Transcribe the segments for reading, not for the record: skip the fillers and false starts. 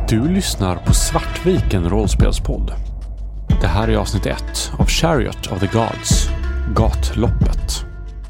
Du lyssnar på Svartviken rollspelspodd. Det här är avsnitt 1 av Chariot of the Gods, Gatloppet.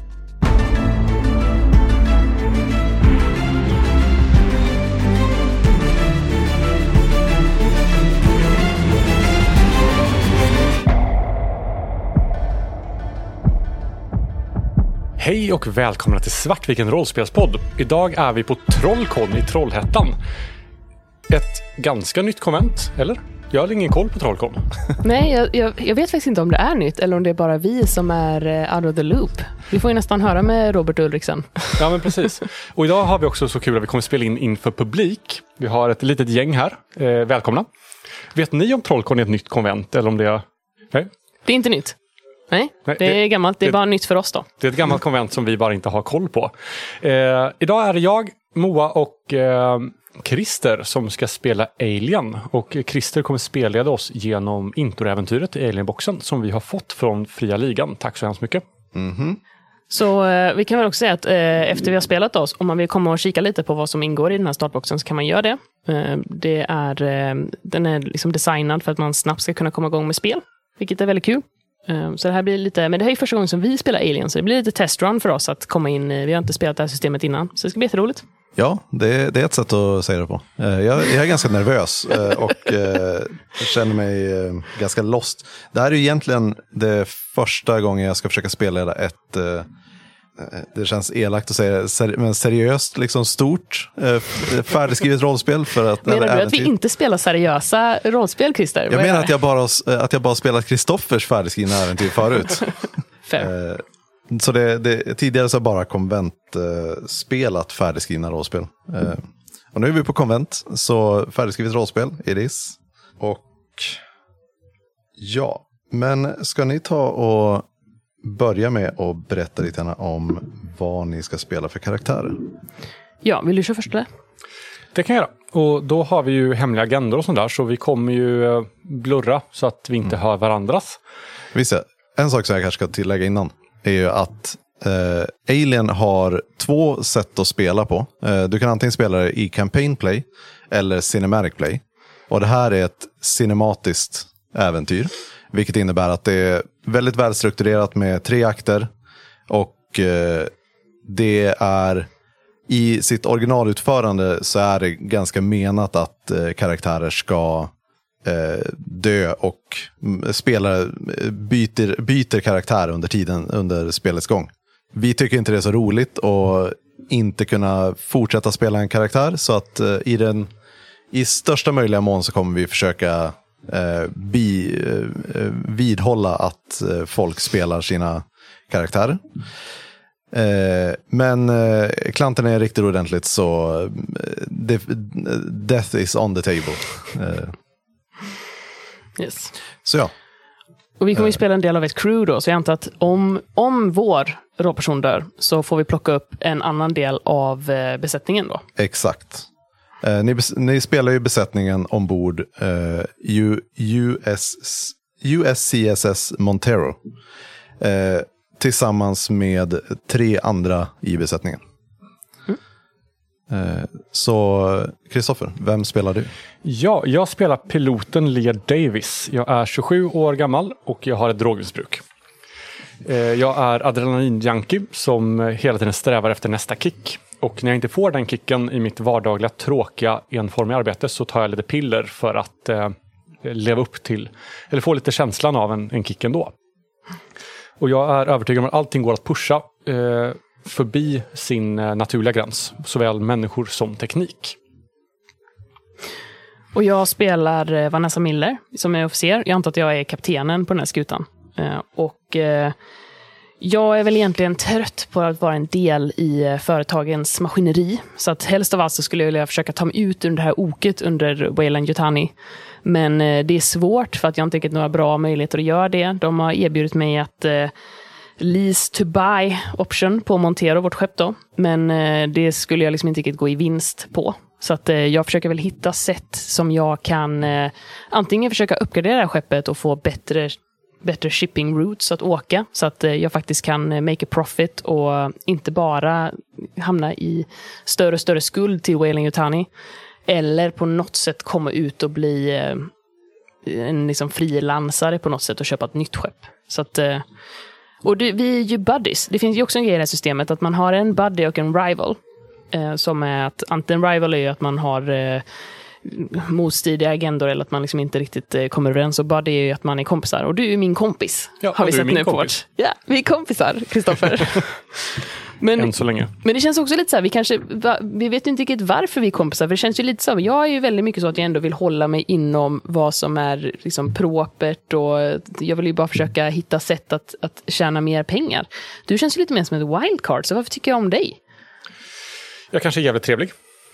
Hej och välkomna till Svartviken rollspelspodd. Idag är vi på Trollkon i Trollhättan. Ett ganska nytt konvent, eller? Jag har ingen koll på Trollkon. Nej, jag vet faktiskt inte om det är nytt eller om det är bara vi som är out of the loop. Vi får ju nästan höra med Robert Ulriksen. Ja, men precis. Och idag har vi också så kul att vi kommer spela in inför publik. Vi har ett litet gäng här. Välkomna. Vet ni om Trollkon är ett nytt konvent eller om det är... Nej? Det är inte nytt. Nej, det är gammalt. Det är bara nytt för oss då. Det är ett gammalt konvent som vi bara inte har koll på. Idag är det jag, Moa och Christer som ska spela Alien. Och Christer kommer spelleda oss genom introäventyret i Alienboxen som vi har fått från Fria Ligan. Tack så hemskt mycket. Mm-hmm. Så vi kan väl också säga att efter vi har spelat oss, om man vill komma och kika lite på vad som ingår i den här startboxen så kan man göra det. Den är liksom designad för att man snabbt ska kunna komma igång med spel, vilket är väldigt kul. Så det här blir lite, men det här är första gången som vi spelar Alien, så det blir lite testrun för oss att komma in. Vi har inte spelat det här systemet innan, så det ska bli jätteroligt. Ja, det är ett sätt att säga det på. Jag är ganska nervös och känner mig ganska lost. Det här är egentligen det första gången jag ska försöka spela ett, det känns elakt att säga, men seriöst, liksom stort, färdigskrivet rollspel. För att, menar du att vi inte spelar seriösa rollspel, Christer? Jag menar att jag bara spelat Kristoffers färdigskrivna äventyr förut. Fair. Så tidigare så har bara konvent spelat färdigskrivna rollspel. Och nu är vi på konvent, så färdigskrivet rollspel, it is. Och ja, men ska ni ta och börja med att berätta lite om vad ni ska spela för karaktärer? Ja, vill du köra först eller? Det kan jag göra. Och då har vi ju hemliga agendor och sånt där, så vi kommer ju blurra så att vi inte hör varandras. Visst, en sak som jag kanske ska tillägga innan är ju att Alien har 2 sätt att spela på. Du kan antingen spela det i campaign play eller cinematic play. Och det här är ett cinematiskt äventyr, vilket innebär att det är väldigt välstrukturerat med 3 akter. Och det är i sitt originalutförande så är det ganska menat att karaktärer ska dö och spelare byter karaktär under tiden, under spelets gång. Vi tycker inte det är så roligt att inte kunna fortsätta spela en karaktär, så att i största möjliga mån så kommer vi försöka vidhålla att folk spelar sina karaktärer. Men klanten är riktigt ordentligt, så death is on the table. Yes. Så ja. Och vi kommer ju spela en del av ett crew då, så jag antar att om vår rollperson dör så får vi plocka upp en annan del av besättningen då. Exakt. Ni spelar ju besättningen ombord USCSS Montero tillsammans med 3 andra i besättningen. Så Kristoffer, vem spelar du? Ja, jag spelar piloten Lear Davis. Jag är 27 år gammal och jag har ett drogmissbruk. Jag är adrenalinjunkie som hela tiden strävar efter nästa kick. Och när jag inte får den kicken i mitt vardagliga, tråkiga, enformiga arbete så tar jag lite piller för att leva upp till, eller få lite känslan av en kick ändå. Och jag är övertygad om att allting går att pusha förbi sin naturliga gräns, såväl människor som teknik. Och jag spelar Vanessa Miller som är officer. Jag antar att jag är kaptenen på den här skutan. Jag är väl egentligen trött på att vara en del i företagens maskineri. Så att helst av allt så skulle jag vilja försöka ta mig ut ur det här oket under Weyland-Yutani. Men det är svårt för att jag inte riktigt några bra möjligheter att göra det. De har erbjudit mig att lease to buy option på Montero, vårt skepp då. Men det skulle jag liksom inte riktigt gå i vinst på. Så att jag försöker väl hitta sätt som jag kan antingen försöka uppgradera det här skeppet och få bättre shipping routes att åka. Så att jag faktiskt kan make a profit och inte bara hamna i större och större skuld till Weyland-Yutani. eller på något sätt komma ut och bli en liksom frilansare på något sätt och köpa ett nytt skepp. Så att, och vi är ju buddies. Det finns ju också en grej i det här systemet att man har en buddy och en rival. Som är att antingen rival är ju att man har motstridiga agendor eller att man liksom inte riktigt kommer överens, och buddy är ju att man är kompisar. Och du är min kompis. Ja, har vi sett nu på vårt. Ja, vi är kompisar, Kristoffer. Än så länge. Men det känns också lite så här, vi vet ju inte riktigt varför vi är kompisar, för det känns ju lite så. Jag är ju väldigt mycket så att jag ändå vill hålla mig inom vad som är liksom propert, och jag vill ju bara försöka hitta sätt att tjäna mer pengar. Du känns ju lite mer som ett wildcard, så varför tycker jag om dig? Jag kanske är jävligt trevlig.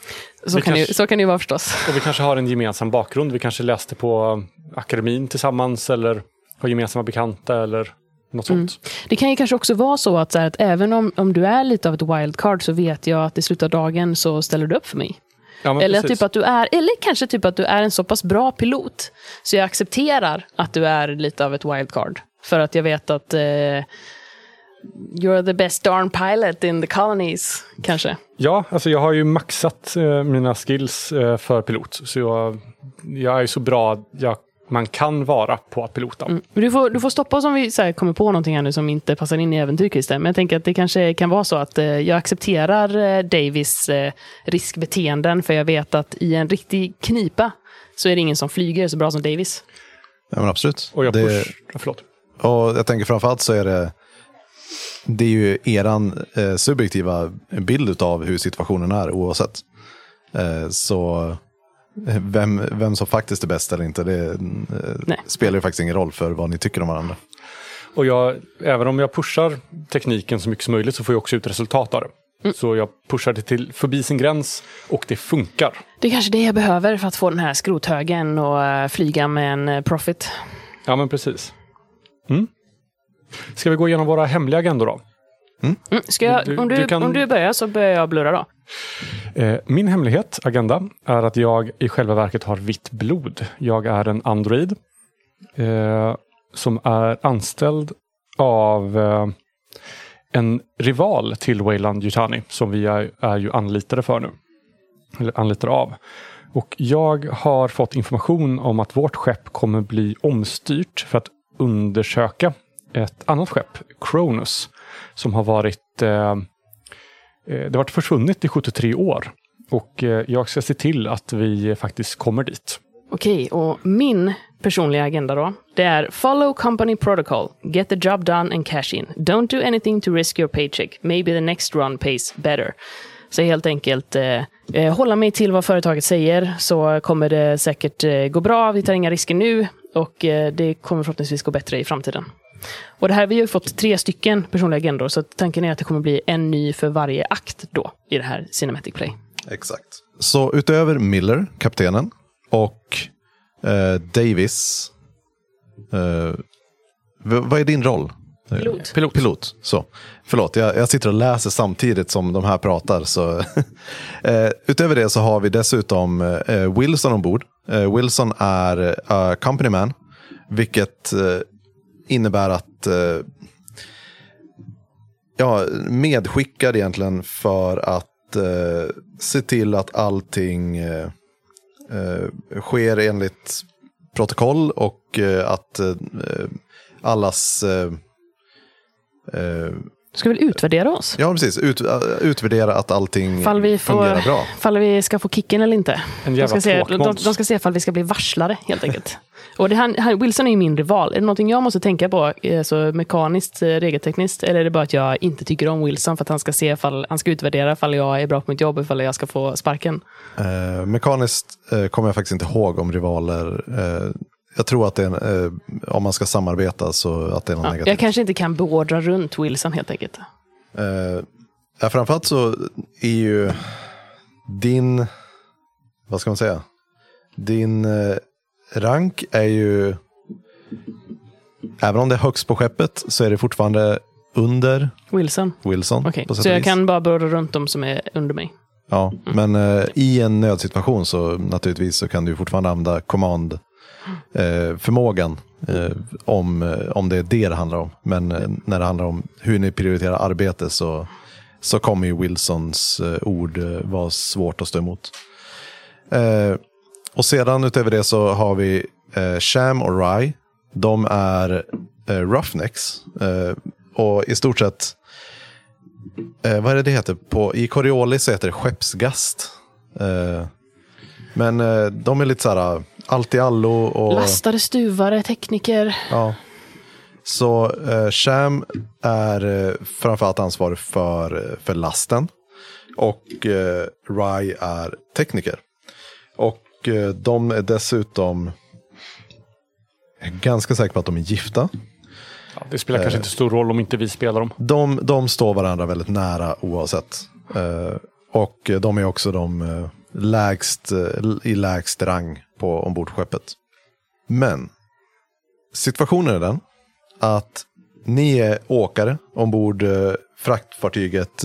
Så kan det ju vara förstås. Och vi kanske har en gemensam bakgrund. Vi kanske läste på akademin tillsammans eller har gemensamma bekanta eller något sånt. Det kan ju kanske också vara så att även om du är lite av ett wildcard, så vet jag att i slutet av dagen så ställer du upp för mig. Ja, eller precis. typ att du är, eller kanske typ att du är en så pass bra pilot så jag accepterar att du är lite av ett wildcard. För att jag vet att you're the best darn pilot in the colonies, kanske. Ja, alltså jag har ju maxat mina skills för pilot. Så jag är ju så bra man kan vara på att pilota. Du får stoppa oss om vi kommer på någonting här nu som inte passar in i äventyr, Christer. Men jag tänker att det kanske kan vara så att jag accepterar Davis riskbeteenden, för jag vet att i en riktig knipa så är det ingen som flyger så bra som Davis. Ja, men absolut. Och förlåt. Och jag tänker framförallt så är det är ju eran subjektiva bild av hur situationen är oavsett. Så vem som faktiskt är bäst eller inte, det spelar ju faktiskt ingen roll för vad ni tycker om varandra. Och även om jag pushar tekniken så mycket som möjligt så får jag också ut resultat av det. Så jag pushar det till förbi sin gräns och det funkar. Det är kanske det jag behöver för att få den här skrothögen och flyga med en profit. Ja, men precis. Ska vi gå igenom våra hemliga agendor då? Om du börjar så börjar jag blurra då. Min agenda är att jag i själva verket har vitt blod. Jag är en android som är anställd av en rival till Weyland Yutani som vi är ju anlitade för nu. Eller anlitade av. Och jag har fått information om att vårt skepp kommer bli omstyrt för att undersöka ett annat skepp, Cronus, som har varit det har varit försvunnit i 73 år. Och jag ska se till att vi faktiskt kommer dit. Okej, och min personliga agenda då, det är follow company protocol, get the job done and cash in. Don't do anything to risk your paycheck. Maybe the next run pays better. Så helt enkelt hålla mig till vad företaget säger, så kommer det säkert gå bra. Vi tar inga risker nu och det kommer förhoppningsvis gå bättre i framtiden. Och det här, vi har ju fått 3 stycken personliga agendor, så tanken är att det kommer bli en ny för varje akt då i det här Cinematic Play. Exakt. Så utöver Miller, kaptenen, och Davis, vad är din roll? Pilot. Så. Förlåt, jag sitter och läser samtidigt som de här pratar. Så. Utöver det så har vi dessutom Wilson ombord. Wilson är company man, vilket innebär att medskickad egentligen för att se till att allting sker enligt protokoll och att allas ska väl utvärdera oss? Ja, precis. Utvärdera att allting fungerar bra. Fall vi ska få kicken eller inte. De ska se ifall vi ska bli varslade, helt enkelt. Och Wilson är ju min rival. Är det någonting jag måste tänka på så mekaniskt, regeltekniskt, eller är det bara att jag inte tycker om Wilson för att han ska se han ska utvärdera ifall jag är bra på mitt jobb, ifall jag ska få sparken? Mekaniskt kommer jag faktiskt inte ihåg om rivaler. Jag tror att det är om man ska samarbeta så att det är något negativt. Jag kanske inte kan beordra runt Wilson helt enkelt. Framförallt så är ju din, vad ska man säga, din rank är ju, även om det är högst på skeppet så är det fortfarande under Wilson. Okay. Så jag kan bara beordra runt dem som är under mig. Ja, men i en nödsituation så naturligtvis så kan du fortfarande använda command förmågan om det är det handlar om. Men när det handlar om hur ni prioriterar arbete så kommer ju Wilsons ord vara svårt att stå emot. Och sedan utöver det så har vi Sham och Rye. De är roughnecks. Och i stort sett, vad är det heter? I Coriolis så heter det skeppsgast. Men de är lite så här allt i allo. Och lastare, stuvare, tekniker. Ja. Så Sham är framförallt ansvarig för lasten. Och Rye är tekniker. Och de är dessutom ganska säker på att de är gifta. Ja, det spelar kanske inte stor roll om inte vi spelar dem. De står varandra väldigt nära oavsett. Och de är också de i lägst rang på ombordskeppet. Men situationen är den att ni är åkare ombord fraktfartyget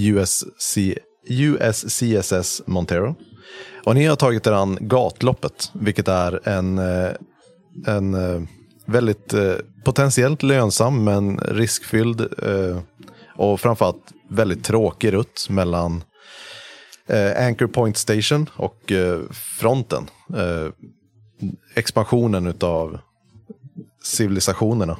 USCSS Montero. Och ni har tagit er an gatloppet, vilket är en väldigt potentiellt lönsam men riskfylld och framförallt väldigt tråkig rutt mellan Anchor Point Station och fronten. Expansionen utav civilisationerna.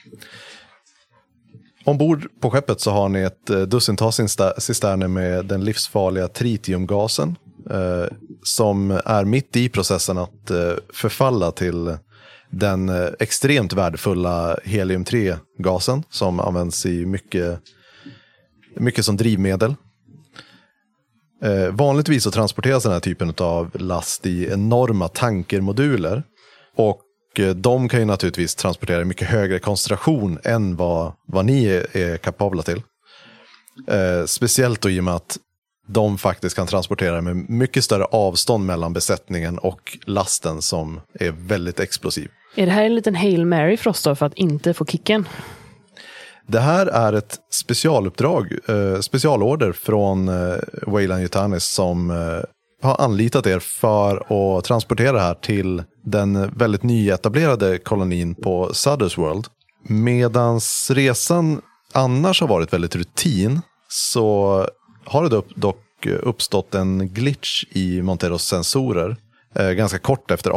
Ombord på skeppet så har ni ett dussintals cisterner med den livsfarliga tritiumgasen som är mitt i processen att förfalla till den extremt värdefulla helium-3-gasen som används i mycket som drivmedel. Vanligtvis så transporteras den här typen av last i enorma tankermoduler och de kan ju naturligtvis transportera i mycket högre koncentration än vad ni är kapabla till. Speciellt då i och med att de faktiskt kan transportera med mycket större avstånd mellan besättningen och lasten som är väldigt explosiv. Är det här en liten Hail Mary för oss då för att inte få kicken? Det här är ett specialorder från Weyland Yutani som har anlitat er för att transportera det här till den väldigt nyetablerade kolonin på Sudder's World. Medans resan annars har varit väldigt rutin så har det dock uppstått en glitch i Monteros sensorer ganska kort efter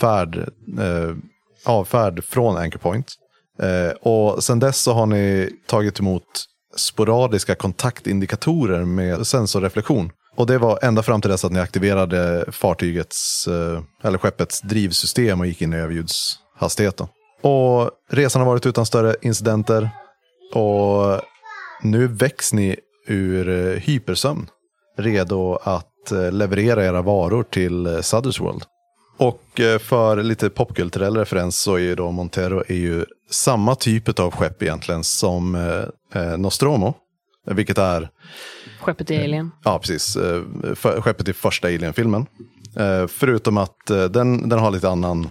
avfärd från Anchor Point. Och sen dess så har ni tagit emot sporadiska kontaktindikatorer med sensorreflektion. Och det var ända fram till dess att ni aktiverade skeppets drivsystem och gick in i överljudshastigheten. Och resan har varit utan större incidenter. Och nu väcks ni ur hypersömn. Redo att leverera era varor till Sudder's World. Och för lite popkulturell referens så är ju då Montero är ju samma typ av skepp egentligen som Nostromo. Vilket är skeppet i Alien. Ja, precis. Skeppet i första Alien-filmen. Förutom att den har lite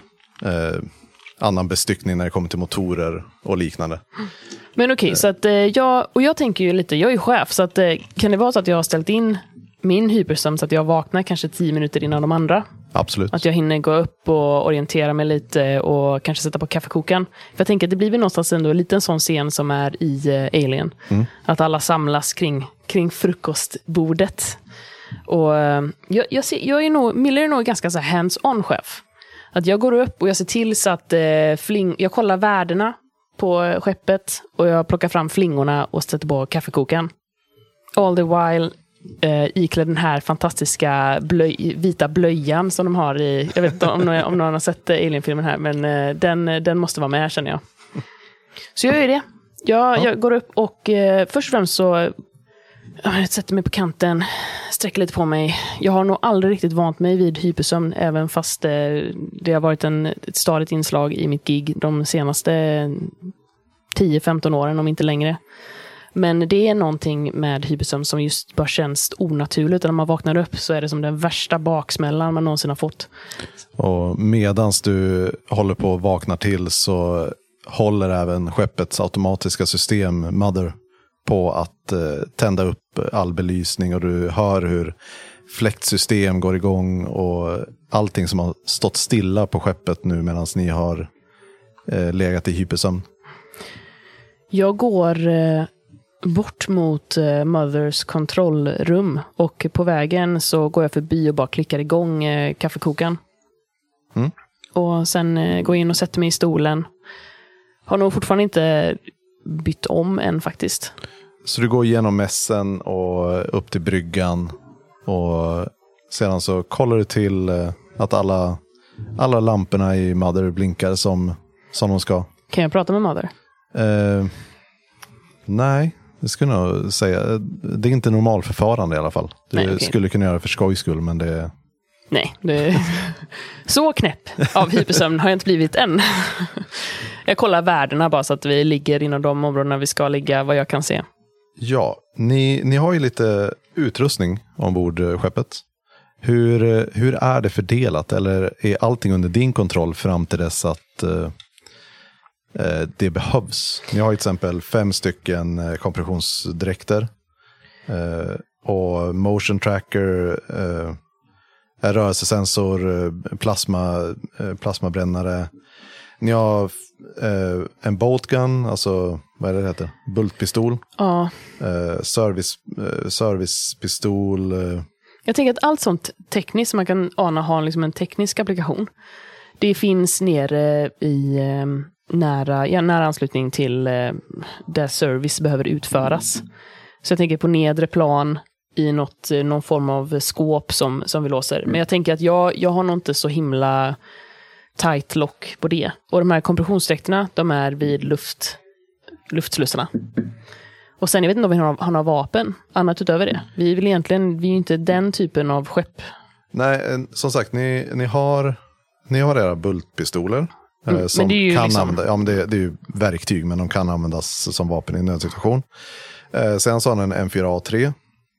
annan bestyckning när det kommer till motorer och liknande. Men okej, så att jag tänker ju lite, jag är ju chef, så att kan det vara så att jag har ställt in min hypersömn så att jag vaknar kanske 10 minuter innan de andra? Absolut. Att jag hinner gå upp och orientera mig lite och kanske sätta på kaffekokan. För jag tänker att det blir väl någonstans ändå lite en sån scen som är i Alien. Att alla samlas kring frukostbordet. Och Miller är nog ganska så hands-on chef. Att jag går upp och jag ser till så att jag kollar värdena på skeppet och jag plockar fram flingorna och sätter på kaffekokan. All the while iklädd den här fantastiska vita blöjan som de har i, jag vet inte om någon har sett Alien-filmen här, men den måste vara med, känner jag. Så jag gör det. Jag går upp och först och främst så jag sätter mig på kanten, sträcker lite på mig. Jag har nog aldrig riktigt vant mig vid hypersömn, även fast det har varit ett stadigt inslag i mitt gig de senaste 10-15 åren, om inte längre. Men det är någonting med hypersömn som just bara känns onaturligt. När man vaknar upp så är det som den värsta baksmällan man någonsin har fått. Och medans du håller på att vakna till så håller även skeppets automatiska system Mother på att tända upp all belysning, och du hör hur fläktsystem går igång och allting som har stått stilla på skeppet nu medan ni har legat i hypersömn. Jag går bort mot Mothers kontrollrum. Och på vägen så går jag förbi och bara klickar igång kaffekokaren. Mm. Och sen går jag in och sätter mig i stolen. Har nog fortfarande inte bytt om än faktiskt. Så du går igenom mässen och upp till bryggan. Och sedan så kollar du till att alla lamporna i Mother blinkar som de ska. Kan jag prata med Mother? Nej, det skulle jag nog säga. Det är inte normalförfarande i alla fall. Du Nej, okay. skulle kunna göra för skojs skull, men det... Nej, så knäpp av hypersömn har jag inte blivit än. Jag kollar värdena bara så att vi ligger inom de områdena vi ska ligga, vad jag kan se. Ja, ni har ju lite utrustning ombord skeppet. Hur är det fördelat? Eller är allting under din kontroll fram till dess att det behövs? Ni har ju till exempel 5 stycken kompressionsdräkter. Och motion tracker, rörelsesensor, plasmabrännare. Ni har en boltgun, alltså vad är det heter? Bultpistol. Ja. Servicepistol. Jag tänker att allt sånt tekniskt som man kan ana har liksom en teknisk applikation. Det finns nere i nära anslutning till där service behöver utföras. Så jag tänker på nedre plan i någon form av skåp som vi låser. Men jag tänker att jag har nog inte så himla tight lock på det. Och de här kompressionsdräkterna, de är vid luftslussarna. Och sen, jag vet inte om vi har några vapen annat utöver det. Vi är inte den typen av skepp. Nej, som sagt, ni har era bultpistoler. Som men det är ju kan liksom... använda, ja, men det är ju verktyg, men de kan användas som vapen i en nödsituation. Sen så har ni en M4A3.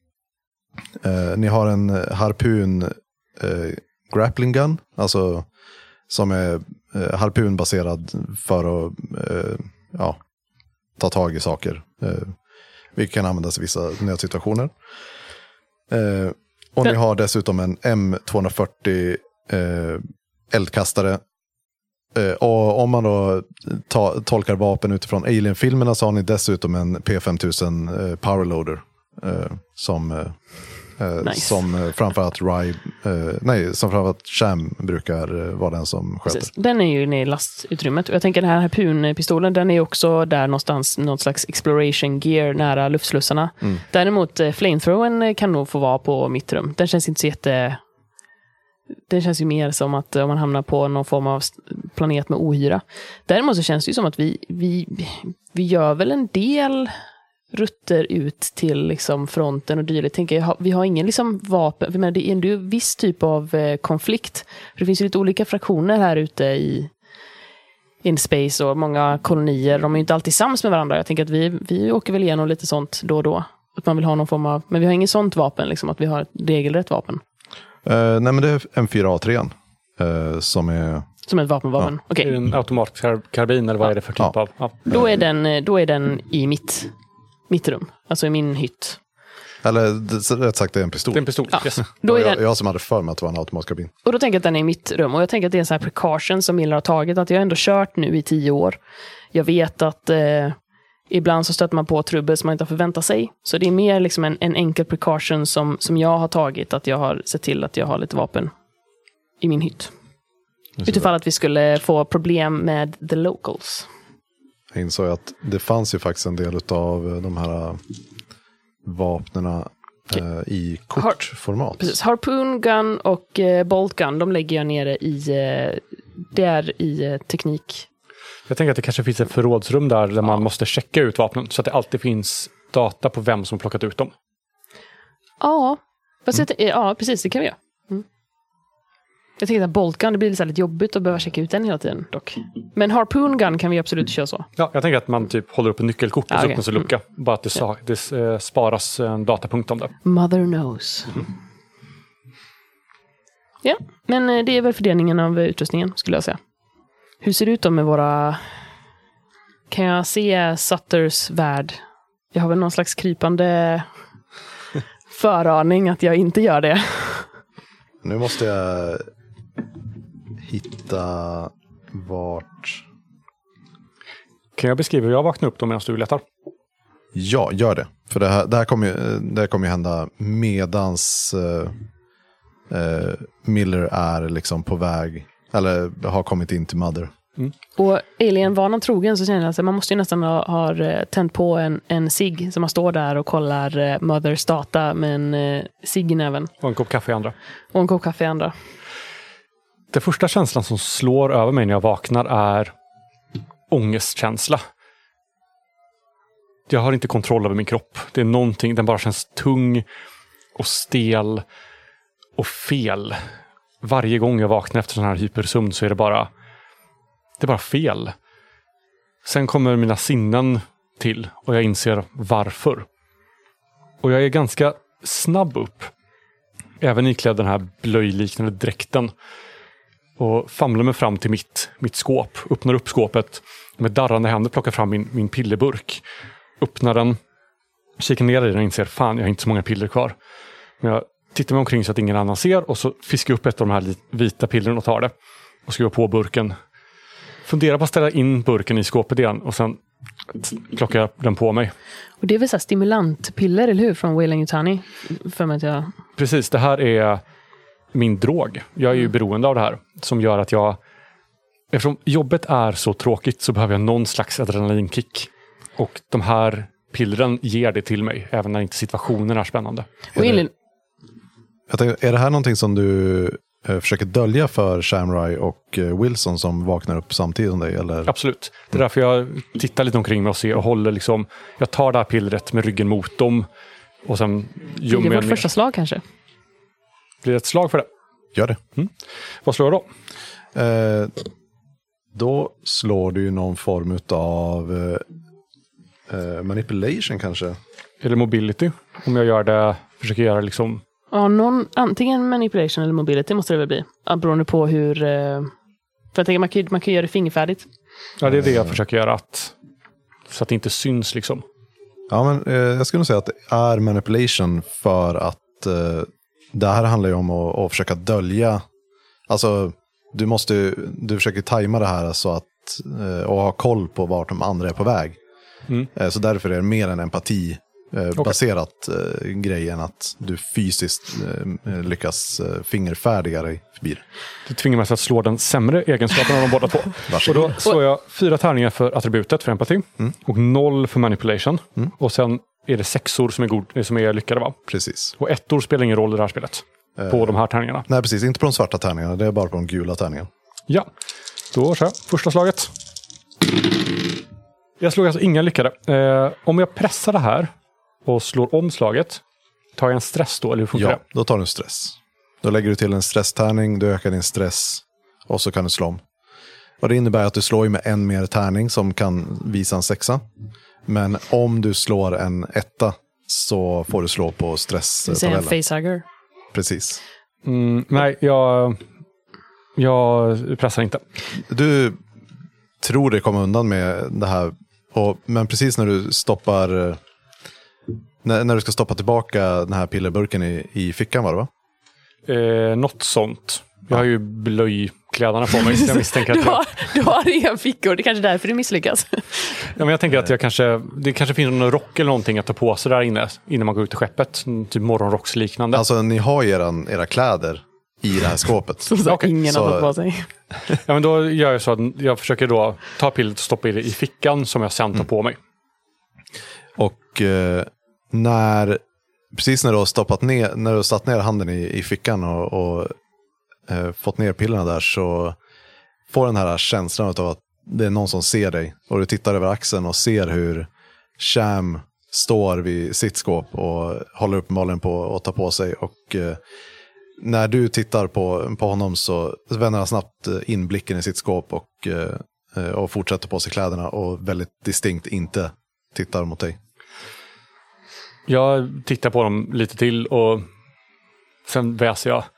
Ni har en harpun grappling gun, alltså som är harpunbaserad för att ta tag i saker. Vilket kan användas i vissa nödsituationer. Och ni har dessutom en M240 eldkastare. Och om man då tolkar vapen utifrån Alien-filmerna så har ni dessutom en P5000 powerloader. Som framförallt som framförallt Sham brukar vara den som sköter. Precis. Den är ju inne i lastutrymmet. Och jag tänker den här harpunpistolen, den är också där någonstans, något slags exploration gear nära luftslussarna. Däremot flamethrowen kan nog få vara på mitt rum. Den känns inte så den känns ju mer som att om man hamnar på någon form av planet med ohyra. Däremot så känns det ju som att vi gör väl en del rutter ut till liksom fronten och dylikt. Tänker vi har ingen liksom vapen. Men det är ändå en viss typ av konflikt. För det finns ju lite olika fraktioner här ute in space och många kolonier. De är ju inte alltid sams med varandra. Jag tänker att vi åker väl igenom lite sånt då och då. Att man vill ha någon form av... Men vi har ingen sånt vapen, liksom, att vi har ett regelrätt vapen. Nej, men det är M4A3 som är... Som ett vapenvapen? Ja. Okej. Är det en automatisk karbin eller vad är det för typ av? Ja. Då är den i mitt rum. Alltså i min hytt. Eller rätt sagt, det är en pistol. Det är en pistol, ja. yes. Då är jag som hade för mig att det var en automatisk karbin. Och då tänker jag att den är i mitt rum. Och jag tänker att det är en sån här precaution som Miller har tagit. Att jag har ändå kört nu i 10 år. Jag vet att ibland så stöter man på trubbel som man inte har förväntat sig. Så det är mer liksom en enkel precaution som jag har tagit. Att jag har sett till att jag har lite vapen i min hytt. Utifall att vi skulle få problem med the locals. Jag insåg att det fanns ju faktiskt en del av de här vapnena i kortformat. Precis. Harpoon gun och bolt gun, de lägger jag nere i teknik. Jag tänker att det kanske finns ett förrådsrum där man måste checka ut vapnen så att det alltid finns data på vem som plockat ut dem. Ja, precis, det kan vi göra. Jag tänker att bolt gun, det blir lite jobbigt att behöva checka ut den hela tiden dock. Men harpoon gun kan vi absolut köra så. Ja, jag tänker att man typ håller upp en nyckelkort och så öppnas en lucka. Bara att det sparas en datapunkt om det. Mother knows. Ja, men det är väl fördelningen av utrustningen skulle jag säga. Hur ser det ut då med våra... Kan jag se Sutters värld? Jag har väl någon slags krypande föraning att jag inte gör det. Nu måste jag hitta vart... Kan jag beskriva hur jag vaknar upp då medan du letar? Ja, gör det. För det här kommer ju hända medans Miller är liksom på väg, eller har kommit in till Mother. Och Alien-vanan trogen så känner jag att man måste ju nästan ha tänt på en cigg som man står där och kollar Mothers data med en cigg i näven. Och en kopp kaffe i andra. Och en kopp kaffe i andra. Det första känslan som slår över mig när jag vaknar är ångestkänsla. Jag har inte kontroll över min kropp. Det är någonting, den bara känns tung och stel och fel. Varje gång jag vaknar efter sån här hypersömn så är det bara fel. Sen kommer mina sinnen till och jag inser varför. Och jag är ganska snabb upp. Även iklädd den här blöjliknande dräkten. Och famlar mig fram till mitt skåp. Öppnar upp skåpet. Med darrande händer plockar fram min pillerburk. Öppnar den. Kikar ner i den och inser fan, jag har inte så många piller kvar. Men jag tittar mig omkring så att ingen annan ser. Och så fiskar jag upp ett av de här vita pillerna och tar det. Och skruvar på burken. Funderar på att ställa in burken i skåpet igen. Och sen plockar jag den på mig. Och det är väl så här stimulantpiller, eller hur? Från Weyland-Yutani. För mig att jag... Precis, det här är min drog. Jag är ju beroende av det här. Som gör att eftersom jobbet är så tråkigt så behöver jag någon slags adrenalinkick. Och de här pillren ger det till mig. Även när inte situationen är spännande. Är det här någonting som du försöker dölja för Shamroy och Wilson som vaknar upp samtidigt som dig? Eller? Absolut. Det är därför jag tittar lite omkring mig och ser och håller liksom. Jag tar det här pillret med ryggen mot dem. Och sen gömmer jag ner. Det är vårt första slag kanske. Blir det ett slag för det? Gör det. Vad slår jag då? Då slår du ju någon form av manipulation kanske. Eller mobility. Om jag gör det, försöker göra liksom... Ja, antingen manipulation eller mobility måste det väl bli. Beroende på hur... För jag tänker man kan göra det fingerfärdigt. Ja, det är det jag försöker göra. Så att det inte syns liksom. Ja, men jag skulle nog säga att det är manipulation för att det här handlar ju om att försöka dölja. Alltså, du försöker tajma det här så att och ha koll på vart de andra är på väg. Så därför är det mer en empati baserat grejen att du fysiskt lyckas fingerfärdiga dig förbi det. Det tvingar mig att slå den sämre egenskapen av de båda två. Och då slår jag 4 tärningar för attributet för empati och 0 för manipulation. Och sen är det 6:or som är lyckade, va? Precis. Och 1:or spelar ingen roll i det här spelet. På de här tärningarna. Nej, precis. Inte på de svarta tärningarna. Det är bara på de gula tärningarna. Ja, då kör jag. Första slaget. Jag slog alltså inga lyckade. Om jag pressar det här och slår om slaget, tar jag en stress då, eller hur funkar det? Ja, då tar du en stress. Då lägger du till en stresstärning, du ökar din stress och så kan du slå om. Och det innebär att du slår med en mer tärning som kan visa en 6. Men om du slår en 1 så får du slå på stresstabellen. Det är en facehugger. Precis. Nej, jag pressar inte. Du tror det kommer undan med det här. Men precis när du stoppar... När du ska stoppa tillbaka den här pillerburken i fickan, var det va? Något sånt. Jag har ju blöjkläderna på mig. Så jag misstänker att du har inga fickor. Det är kanske därför du misslyckas. Ja, men jag tänker att det kanske finns någon rock eller någonting att ta på sig där innan man går ut till skeppet. Typ morgonrocksliknande. Alltså ni har era kläder i det här skåpet. Så ingen har fått på sig. Ja, men då gör jag så att jag försöker då ta pillret och stoppa i det i fickan som jag sen tar på mig. Och precis när du har satt ner handen i fickan och fått ner pillerna där, så får den här känslan av att det är någon som ser dig. Och du tittar över axeln och ser hur Sham står vid sitt skåp och håller uppenbarligen på att ta på sig. Och när du tittar på honom så vänder han snabbt in blicken i sitt skåp och fortsätter på sig kläderna och väldigt distinkt inte tittar mot dig. Jag tittar på dem lite till och sen väser jag.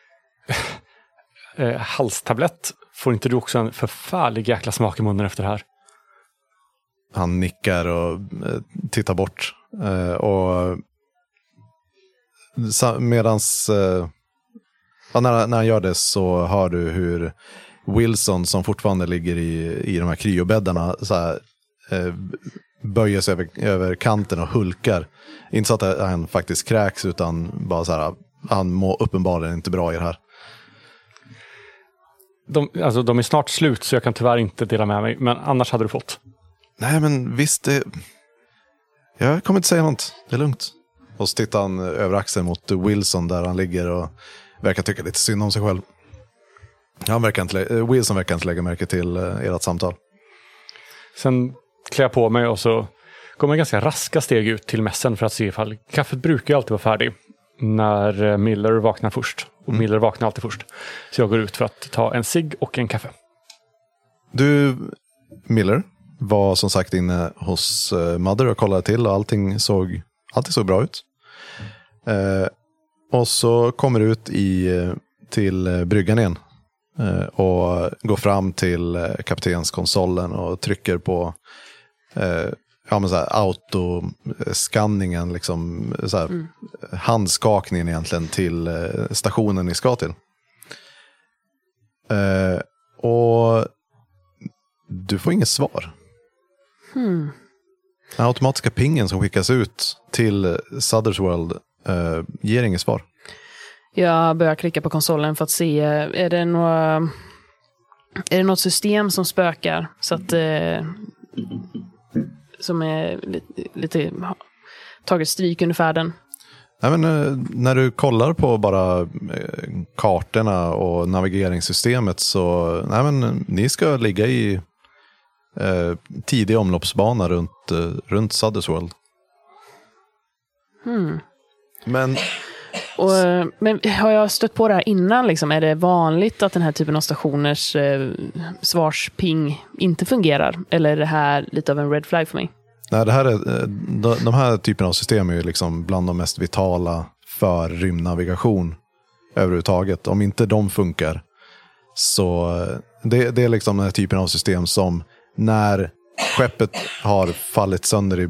Halstablett. Får inte du också en förfärlig jäkla smak i munnen efter det här? Han nickar och tittar bort. Och medans när han gör det så hör du hur Wilson, som fortfarande ligger i de här kryobäddarna, så här, böjer sig över kanten och hulkar. Inte så att han faktiskt kräks, utan bara så här, han mår uppenbarligen inte bra i det här. De är snart slut, så jag kan tyvärr inte dela med mig. Men annars hade du fått. Nej, men visst, jag kommer inte säga något. Det är lugnt. Och så tittar han över axeln mot Wilson där han ligger och verkar tycka lite synd om sig själv. Wilson verkar inte lägga märke till ert samtal. Sen klär jag på mig och så går man ganska raska steg ut till mässen för att se ifall kaffet brukar alltid vara färdig när Miller vaknar först. Och Miller vaknar alltid först. Så jag går ut för att ta en cigg och en kaffe. Du, Miller, var som sagt inne hos Mother och kollade till och allting såg bra ut. Och så kommer du ut till bryggan igen och går fram till kaptenskonsolen och trycker på så här, autoskanningen, liksom, så här, handskakningen egentligen till stationen ni ska till. Och du får inget svar. Den automatiska pingen som skickas ut till Suther's ger inget svar. Jag börjar klicka på konsolen för att se, är det något system som spökar så att som är lite tagit stryk under färden? Nej, men när du kollar på bara kartorna och navigeringssystemet så ni ska ligga i tidig omloppsbana runt Suther's. Men har jag stött på det här innan? Liksom? Är det vanligt att den här typen av stationers svarsping inte fungerar? Eller är det här lite av en red flag för mig? Nej, det här de här typen av system är ju liksom bland de mest vitala för rymdnavigation överhuvudtaget. Om inte de funkar så det är liksom den här typen av system som när skeppet har fallit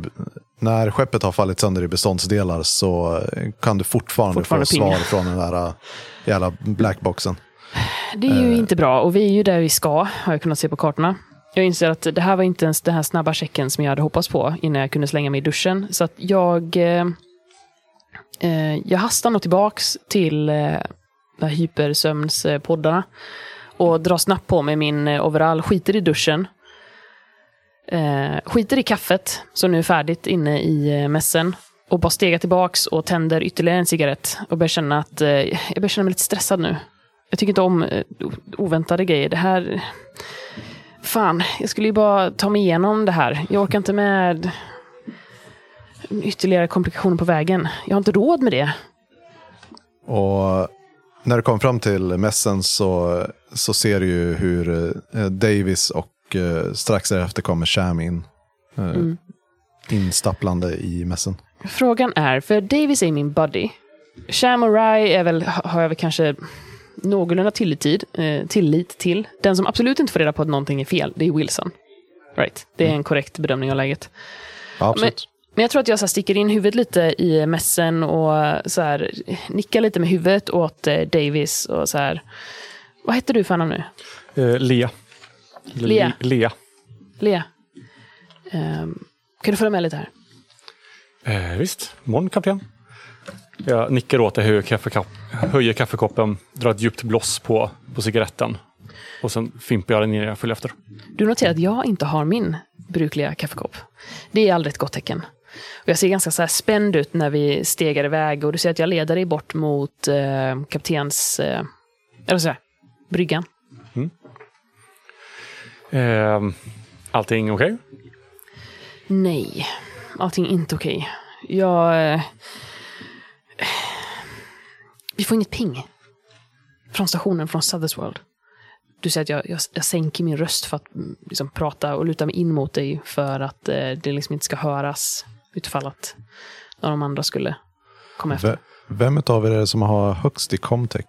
sönder i beståndsdelar så kan du fortfarande få svar från den där jävla blackboxen. Det är ju inte bra, och vi är ju där vi ska, har jag kunnat se på kartorna. Jag inser att det här var inte ens den här snabba checken som jag hade hoppats på innan jag kunde slänga mig i duschen. Så att jag hastar nog tillbaks till hypersömnspoddarna och drar snabbt på mig min overall, skiter i duschen. Skiter i kaffet som nu är färdigt inne i mässen och bara stegar tillbaks och tänder ytterligare en cigarett och börjar känna att jag börjar känna mig lite stressad nu. Jag tycker inte om oväntade grejer. Det här, fan, jag skulle ju bara ta mig igenom det här. Jag orkar inte med ytterligare komplikationer på vägen. Jag har inte råd med det. Och när du kommer fram till mässen så ser du ju hur Davis och strax därefter kommer Sham in. Instapplande i mässen. Frågan är, för Davis är min buddy. Sham och Rai har jag väl kanske någorlunda tillit till. Den som absolut inte får reda på att någonting är fel, det är Wilson. Right. Det är en korrekt bedömning av läget. Ja, absolut. Men jag tror att jag så här sticker in huvudet lite i mässen och så här, nickar lite med huvudet åt Davis och så här. Vad heter du för namn nu? Lea. Kan du följa med lite här? Visst, morgon kapten. Jag nickar åt dig, höjer kaffekoppen, drar ett djupt bloss på cigaretten. Och sen fimpar jag den ner och följer efter. Du noterar att jag inte har min brukliga kaffekopp. Det är aldrig ett gott tecken. Och jag ser ganska så här spänd ut när vi stegar iväg. Och du ser att jag leder dig bort mot kaptens... eller så här, bryggan. Allting okej? Nej, allting är inte okej. Vi får inget ping från stationen, från Suther's. Du säger att jag sänker min röst för att liksom prata och luta mig in mot dig för att det liksom inte ska höras utifall att någon av de andra skulle komma efter. Vem av er är det som har högst i Comtech?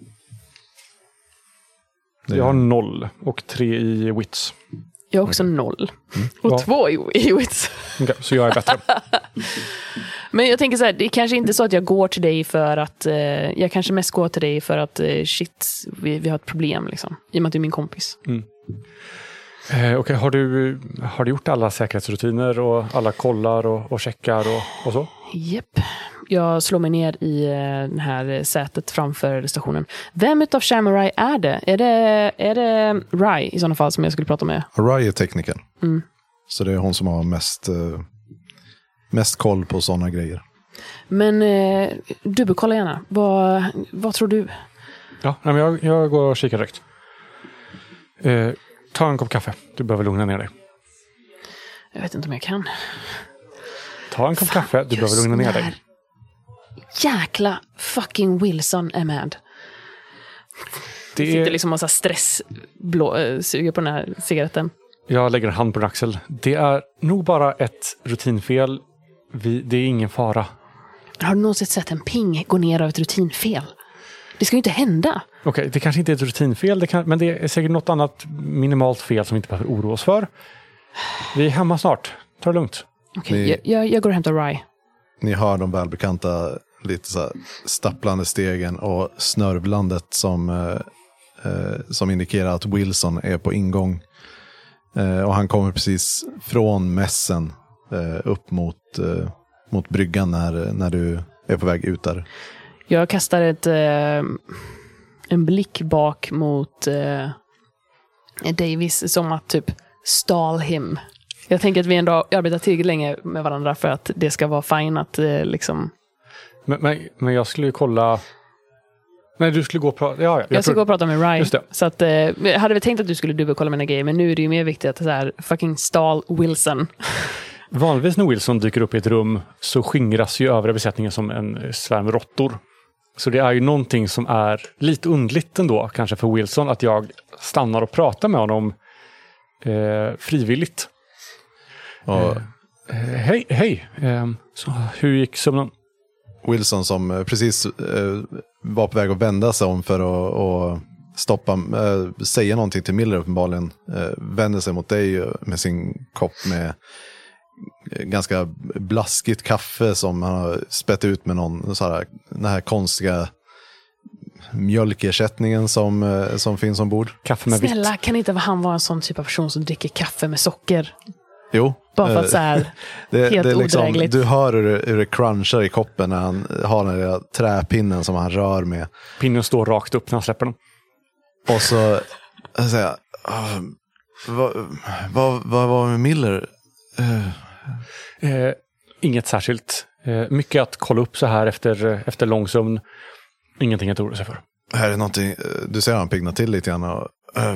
Jag har 0 och 3 i Wits. Jag har också 0 och 2 i Wits. Okay, så jag är bättre. Men jag tänker så här, det är kanske inte så att jag går till dig för att jag kanske mest går till dig för att shit, vi har ett problem liksom, i och med att du är min kompis. Okej, har du gjort alla säkerhetsrutiner och alla kollar och checkar och så? Japp. Jag slår mig ner i det här sätet framför stationen. Vem utav Samurai är det? Är det Rai i sådana fall som jag skulle prata med? Rai är tekniker. Mm. Så det är hon som har mest koll på sådana grejer. Men dubbelkolla gärna. Vad tror du? Ja, men jag går och kikar direkt. Ta en kopp kaffe. Du behöver lugna ner dig. Jag vet inte om jag kan. Ta en kopp kaffe. Du behöver lugna ner dig. Jäkla fucking Wilson är med. Det sitter liksom massa stress suger på den här cigaretten. Jag lägger en hand på en axel. Det är nog bara ett rutinfel. Det är ingen fara. Har du någonsin sett en ping gå ner av ett rutinfel? Det ska ju inte hända. Okej, det kanske inte är ett rutinfel, men det är säkert något annat minimalt fel som vi inte behöver oroa oss för. Vi är hemma snart. Ta det lugnt. Okej, jag går och hämtar Rai. Ni hör de välbekanta lite så här stapplande stegen och snörvlandet som indikerar att Wilson är på ingång. Och han kommer precis från mässen upp mot bryggan när du är på väg ut där. Jag kastar en blick bak mot Davis som att typ stall him. Jag tänker att vi ändå arbetar tillräckligt länge med varandra för att det ska vara fine att liksom... Men jag skulle ju kolla... Nej, du skulle gå och prata... Ja, jag ska gå och prata med Rai. Så att, hade vi tänkt att du skulle dubbelkolla mina grejer, men nu är det ju mer viktigt att så här, fucking stall Wilson. Vanligtvis när Wilson dyker upp i ett rum så skingras ju övriga besättningen som en svärm råttor. Så det är ju någonting som är lite undligt ändå, kanske för Wilson, att jag stannar och pratar med honom frivilligt. Hej. Så hur gick sömnen? Wilson som precis var på väg att vända sig om för att stoppa, säga någonting till Miller uppenbarligen, vänder sig mot dig med sin kopp med ganska blaskigt kaffe som han har spett ut med någon så här, den här konstiga mjölkersättningen som finns ombord. Kaffe med Snälla, vitt. kan inte han vara en sån typ av person som dricker kaffe med socker? Jo. Bara för att så här, det helt är liksom, odrägligt. du hör hur det crunchar i koppen när han har den där träpinnen som han rör med. Pinnen står rakt upp när han släpper den. Och så säger jag, vad var med Miller? Inget särskilt. Mycket att kolla upp så här efter lång sömn. Ingenting att oroa sig för. Här är någonting, du ser han pigna till lite grann. Och,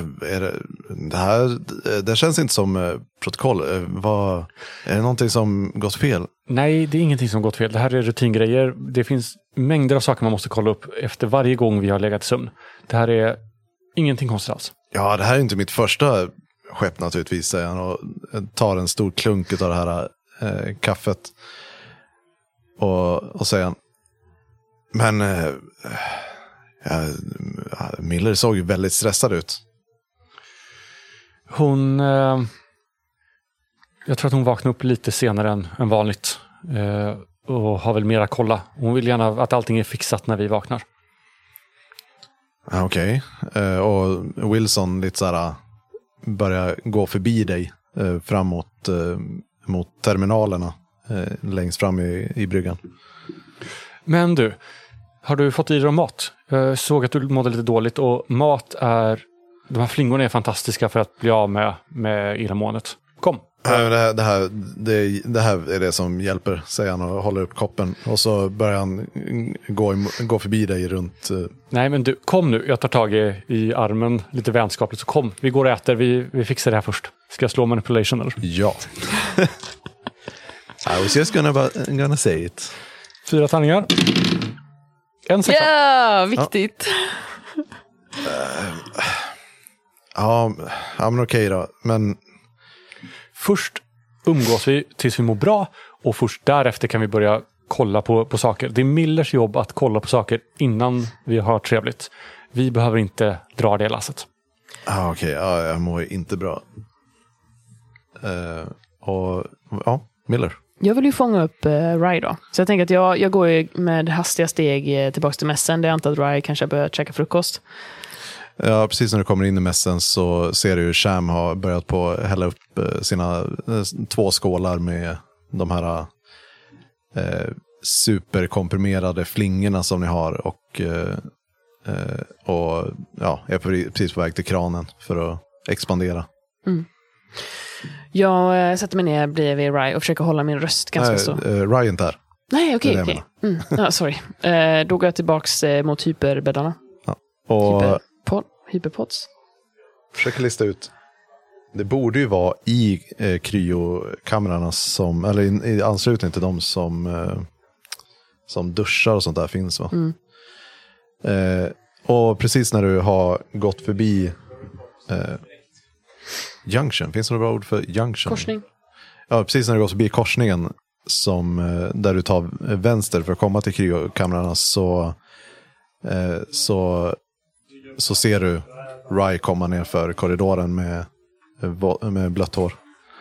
det känns inte som protokoll. Är det någonting som gått fel? Nej, det är ingenting som gått fel. Det här är rutingrejer. Det finns mängder av saker man måste kolla upp efter varje gång vi har legat i sömn. Det här är ingenting konstigt alls. Ja, det här är inte mitt första skepp naturligtvis, säger han och tar en stor klunk av det här kaffet. Och säger han, men Miller såg ju väldigt stressad ut. Jag tror att hon vaknade upp lite senare än vanligt och har väl mera kolla. Hon vill gärna att allting är fixat när vi vaknar. Okej. Och Wilson lite så här börjar gå förbi dig framåt mot terminalerna längst fram i bryggan. Men du, har du fått i dig mat? Jag såg att du mådde lite dåligt och de här flingorna är fantastiska för att bli av med illamåendet. Kom. Det här är det som hjälper, säger han och håller upp koppen. Och så börjar han gå förbi dig runt. Nej, men du, kom nu. Jag tar tag i armen lite vänskapligt. Så kom, vi går och äter. Vi fixar det här först. Ska jag slå manipulation eller? Ja. I was just gonna say it. 4 tärningar. 1 sexa. Ja, viktigt. Ja, men okej då. Men först umgås vi tills vi mår bra och först därefter kan vi börja kolla på saker. Det är Millers jobb att kolla på saker innan vi har trevligt. Vi behöver inte dra det lasset. Okej. Jag mår inte bra. Miller. Jag vill ju fånga upp Rai då. Så jag tänker att jag går med hastiga steg tillbaka till mässen. Det är antar att Rai kanske börjar käka frukost. Ja, precis när du kommer in i mässen så ser du hur Sham har börjat på hälla upp sina 2 skålar med de här superkomprimerade flingorna som ni har och är precis på väg till kranen för att expandera. Jag sätter mig ner bredvid Rye och försöker hålla min röst ganska så. Ryan där. Nej, okej. Sorry. Då går jag tillbaks mot hyperbäddarna. Ja. Och hyperpods. Försöker lista ut. Det borde ju vara i kryokamrarna eller i anslutning till dem som duschar och sånt där finns, va? Och precis när du har gått förbi junction, finns det några bra ord för junction? Korsning. Ja, precis när du går förbi korsningen där du tar vänster för att komma till kryokamrarna så ser du Rye komma ner för korridoren med blött hår.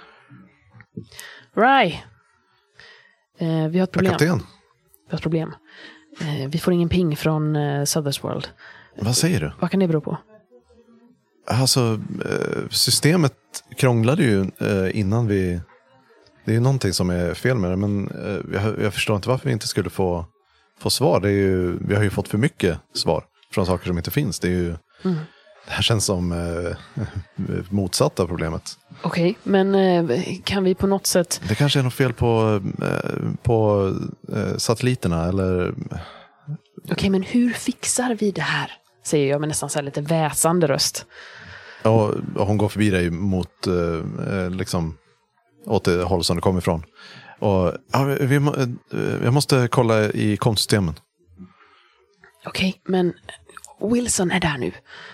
Rye! Vi har ett problem. Kapten? Vi har ett problem. Vi får ingen ping från Sothersworld. Vad säger du? Vad kan det bero på? Alltså, systemet krånglade ju innan vi... Det är ju någonting som är fel med det, men jag förstår inte varför vi inte skulle få svar. Vi har ju fått för mycket svar från saker som inte finns. Det är ju... Det här känns som motsatta problemet. Okej, men kan vi på något sätt... Det kanske är något fel på satelliterna, eller... Okej, men hur fixar vi det här? Säger jag med nästan så här lite väsande röst. Och hon går förbi dig mot liksom åt det håll som det kommer ifrån. Och jag måste kolla i konstsystemen. Okej, men Wilson är där nu.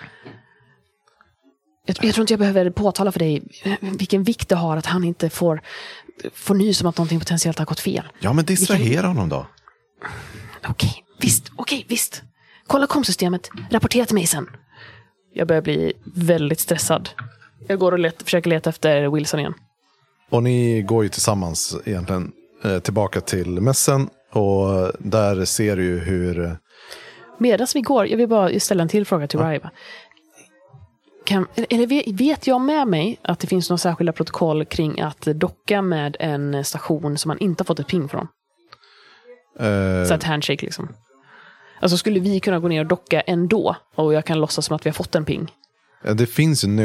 Jag tror inte jag behöver påtala för dig vilken vikt det har att han inte får nys om att någonting potentiellt har gått fel. Ja, men distrahera honom då. Okej, visst. Kolla komsystemet. Rapportera till mig sen. Jag börjar bli väldigt stressad. Jag går och försöker leta efter Wilson igen. Och ni går ju tillsammans egentligen tillbaka till mässen. Och där ser du ju hur... Medan vi går, jag vill bara ställa en till fråga till Rye. Vet jag med mig att det finns några särskilda protokoll kring att docka med en station som man inte har fått ett ping från? Så ett handshake liksom. Alltså skulle vi kunna gå ner och docka ändå och jag kan låtsas som att vi har fått en ping? Det finns ju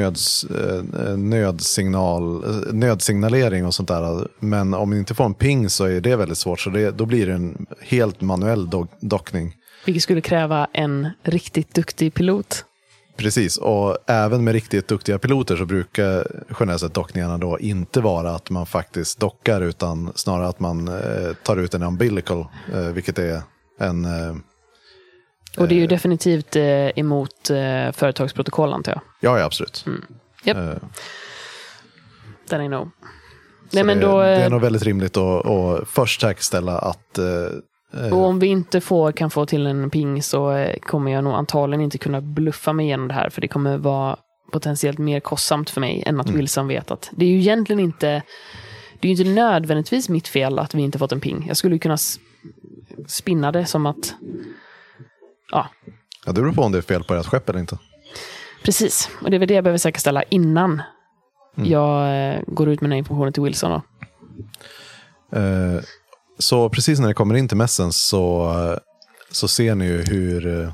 nödsignalering och sånt där. Men om ni inte får en ping så är det väldigt svårt. Så då blir det en helt manuell dockning. Vilket skulle kräva en riktigt duktig pilot. Precis, och även med riktigt duktiga piloter så brukar generellt sett dockningarna då inte vara att man faktiskt dockar, utan snarare att man tar ut en umbilical, vilket är en... Och det är ju definitivt emot företagsprotokoll, antar jag. Ja, absolut. Yep. Then I know. Nej, men det är nog då, väldigt rimligt att först säkerställa att... och om vi inte kan få till en ping så kommer jag nog antagligen inte kunna bluffa mig igenom det här, för det kommer vara potentiellt mer kostsamt för mig än att Wilson vet att det är ju egentligen inte, det är ju inte nödvändigtvis mitt fel att vi inte fått en ping. Jag skulle ju kunna spinna det som att ja, det beror på om det är fel på ert skepp eller inte. Precis, och det är väl det jag behöver säkerställa innan jag går ut med den här informationen till Wilson då. Så precis när ni kommer in till mässen så ser ni ju hur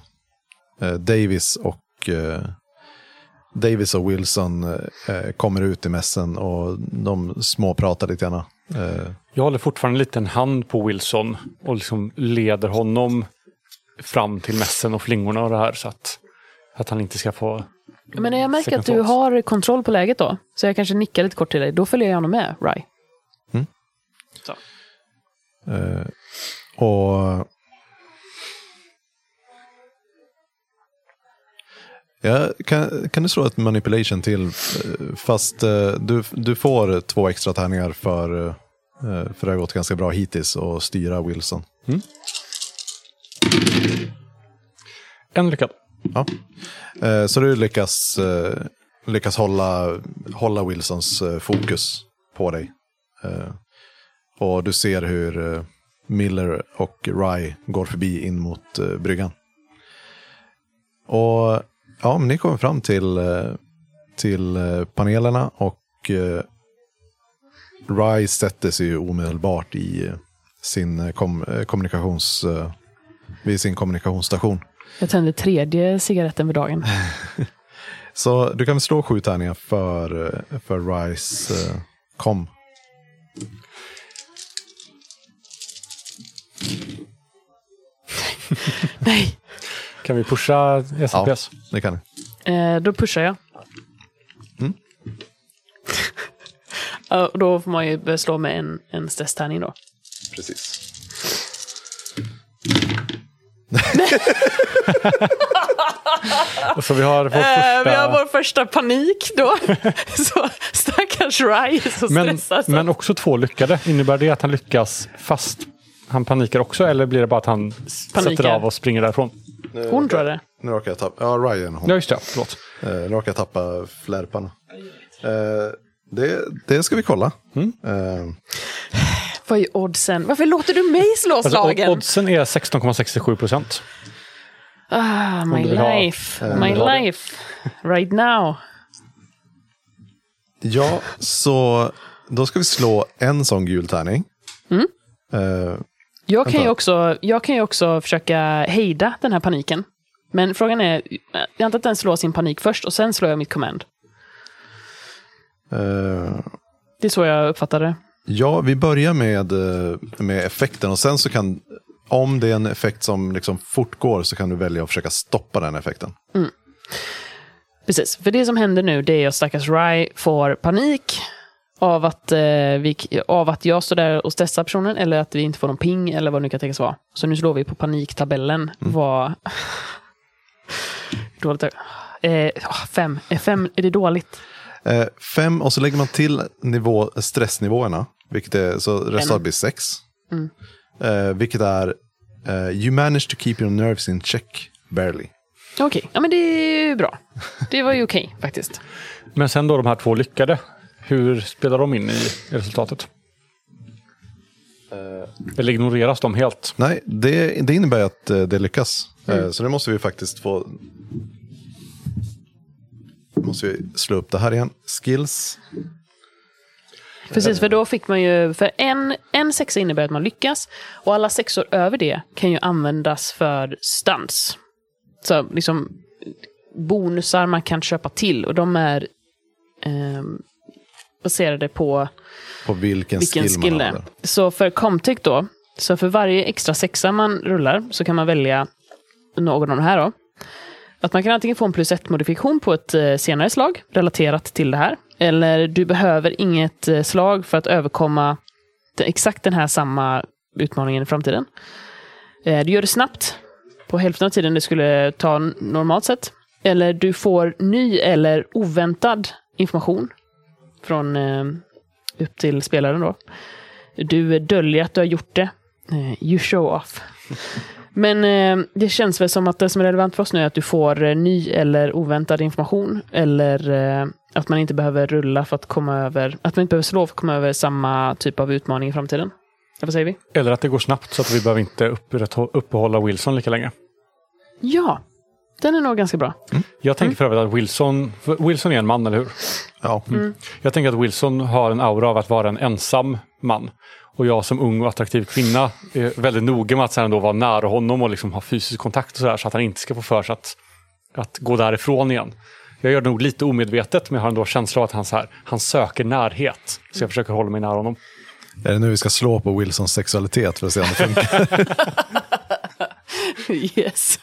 Davis och Wilson kommer ut i mässen och de småpratar lite grann. Jag håller fortfarande en liten hand på Wilson och liksom leder honom fram till mässen och flingorna och det här, så att han inte ska få... Men när jag märker att du har kontroll på läget då, så jag kanske nickar lite kort till dig, då följer jag honom med, Rye. Så. Och ja, kan du slå ett manipulation till, fast du får 2 extra tärningar för det har gått ganska bra hittills och styra Wilson. En lyckad. Ja. Så du lyckas hålla Wilsons fokus på dig. Och du ser hur Miller och Rye går förbi in mot bryggan. Och Ja, men ni kommer fram till panelerna och Rye sätter sig ju omedelbart i sin vid sin kommunikationsstation. Jag tänder 3:e cigaretten för dagen. Så du kan slå 7 tärningar för Ryes kom. Nej. Kan vi pusha SCPS? Ja, det kan ni. Då pushar jag. Då får man ju slå med en stresstärning då. Precis. Så vi har vår första panik då. Så stackars Rye så stressad. Men också 2 lyckade. Innebär det att han lyckas fast han panikar också, eller blir det bara att han sätter av och springer därifrån? Hon tror det. Nu råkar jag tappa... Ja, Ryan hon. Ja, just det. Förlåt. Nu råkar jag tappa flärparna. Det ska vi kolla. Vad är oddsen? Varför låter du mig slå slagen? Oddsen är 16,67%. My life. Right now. Ja, så då ska vi slå en sån gul tärning. Jag kan ju också försöka hejda den här paniken. Men frågan är, jag antar att den slår sin panik först och sen slår jag mitt command. Det är så jag uppfattar det. Ja, vi börjar med effekten och sen så kan, om det är en effekt som liksom fortgår, så kan du välja att försöka stoppa den effekten. Precis, för det som händer nu, det är att stackars Rye får panik av att jag står där och stressar personen, eller att vi inte får någon ping, eller vad det nu kan tänkas vara. Så nu slår vi på paniktabellen. Vad dåligt är 5. 5, är det dåligt? 5, och så lägger man till stressnivåerna, vilket är, så resultatet blir 6. Vilket är you manage to keep your nerves in check, barely. Okej, ja men det är ju bra. Det var ju okej, faktiskt. Men sen då de här 2 lyckade, hur spelar de in i resultatet? Eller ignoreras de helt? Nej, det innebär att det lyckas. Så det måste vi faktiskt få... Måste vi slå upp det här igen. Skills. Precis, för då fick man ju... För en 6 innebär att man lyckas. Och alla 6 över det kan ju användas för stunts. Så liksom bonusar man kan köpa till. Och de är baserade på vilken skill man har. Så för Comtech då, så för varje extra 6 man rullar så kan man välja någon av de här då. Att man kan antingen få en +1 modifikation på ett senare slag relaterat till det här. Eller du behöver inget slag för att överkomma exakt den här samma utmaningen i framtiden. Du gör det snabbt på hälften av tiden det skulle ta normalt sett. Eller du får ny eller oväntad information från upp till spelaren då. Du döljer att du har gjort det. You show off. Men det känns väl som att det som är relevant för oss nu är att du får ny eller oväntad information. Eller att man inte behöver rulla för att komma över... Att man inte behöver slå för att komma över samma typ av utmaning i framtiden. Eller vad säger vi? Eller att det går snabbt så att vi behöver inte uppehålla Wilson lika länge. Ja, den är nog ganska bra. Jag tänker för övrigt att Wilson är en man, eller hur? Ja. Jag tänker att Wilson har en aura av att vara en ensam man. Och jag som ung och attraktiv kvinna är väldigt noga med att sedan då vara nära honom och liksom ha fysisk kontakt och sådär, så att han inte ska få för sig att gå därifrån igen. Jag gör det nog lite omedvetet, men jag har ändå känsla av att han söker närhet. Så jag försöker hålla mig nära honom. Är det nu vi ska slå på Wilsons sexualitet för att se om det funkar? Yes.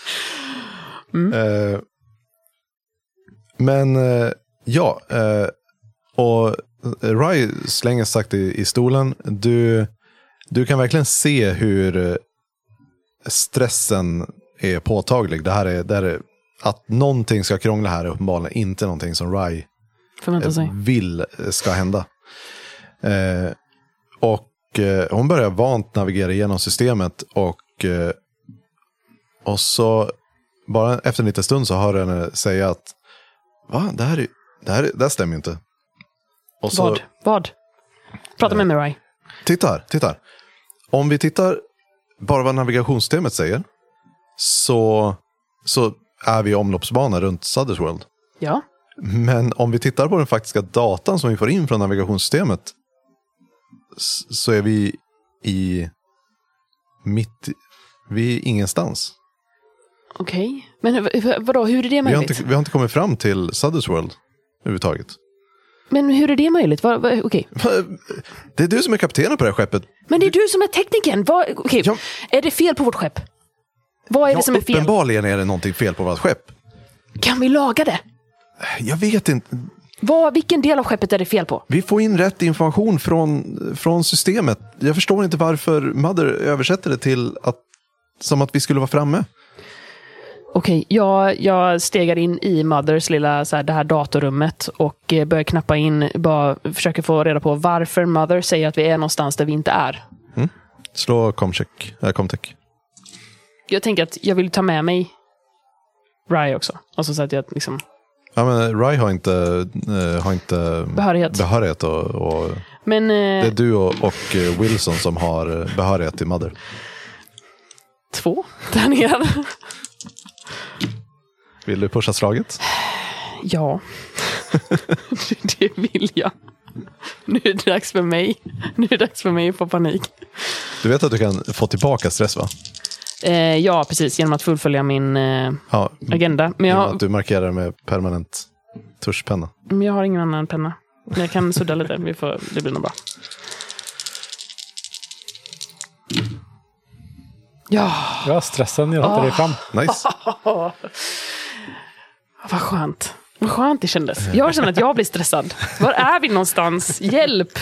Och Rye slänger sagt i stolen. Du kan verkligen se hur stressen är påtaglig. Det här är att någonting ska krångla här är uppenbarligen inte någonting som Rye vill ska hända. Och hon börjar vant navigera igenom systemet och så bara efter en liten stund så hör henne säga att det här stämmer inte. Och så, Vad? Prata med mig, Rye. Titta. Om vi tittar bara vad navigationssystemet säger så är vi i omloppsbana runt Suddersworld. Ja. Men om vi tittar på den faktiska datan som vi får in från navigationssystemet så är vi vi är ingenstans. Okej. Men vadå, hur är det möjligt? Vi har inte kommit fram till Suddersworld överhuvudtaget. Men hur är det möjligt? Okej. Det är du som är kaptenen på det här skeppet. Men det är du som är teknikern. Okej. Ja. Är det fel på vårt skepp? Vad är det som är fel? Uppenbarligen är det någonting fel på vårt skepp. Kan vi laga det? Jag vet inte. Vilken del av skeppet är det fel på? Vi får in rätt information från systemet. Jag förstår inte varför Mother översätter det till som att vi skulle vara framme. Okej, jag stegar in i Mothers lilla det här datorrummet och börjar knappa in, bara försöker få reda på varför Mother säger att vi är någonstans där vi inte är. Slå Comtech. Jag tänker att jag vill ta med mig Rye också. Alltså så att jag liksom... Ja, men Rye har inte behörighet och men, det är du och Wilson som har behörighet till Mother. 2 där nere. Vill du pusha slaget? Ja. Det vill jag. Nu är det dags för mig. Att få panik. Du vet att du kan få tillbaka stress, va? Ja, precis. Genom att fullfölja min agenda. Men att du markerar med permanent tuschpenna. Men jag har ingen annan penna. Jag kan sudda lite. Det blir nog bra. Ja, stressen hjälpte dig fram. Nice. Vad skönt. Vad skönt det kändes. Jag känner att jag blir stressad. Var är vi någonstans? Hjälp!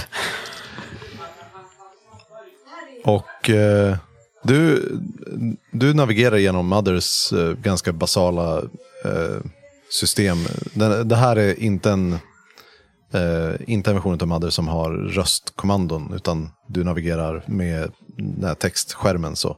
Och du navigerar genom Mothers ganska basala system. Det här är inte en version av Mother som har röstkommandon, utan du navigerar med den här textskärmen så.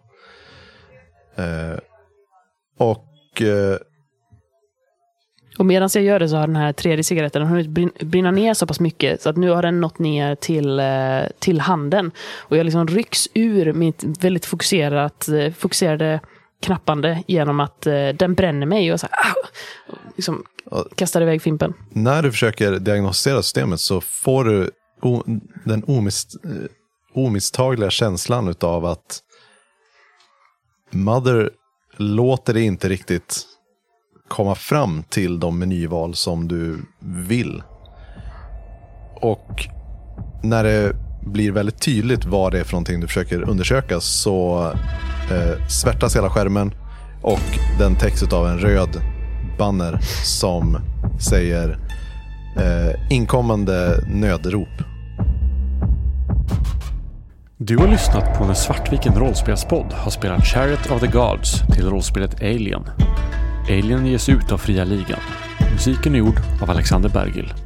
Och medan jag gör det så har den här tredje cigaretten hunnit brinna ner så pass mycket så att nu har den nått ner till handen. Och jag liksom rycks ur mitt väldigt fokuserade knappande genom att den bränner mig och så här, liksom kastar iväg fimpen. När du försöker diagnostisera systemet så får du den omisstagliga känslan utav att Mother låter det inte riktigt komma fram till de menyval som du vill. Och när det blir väldigt tydligt vad det är för någonting du försöker undersöka så svärtas hela skärmen och den täcks av en röd banner som säger inkommande nödrop. Du har lyssnat på när Svartviken rollspelspodd har spelat Chariot of the Gods till rollspelet Alien. Alien ges ut av Fria Ligan. Musiken är gjord av Alexander Bergil.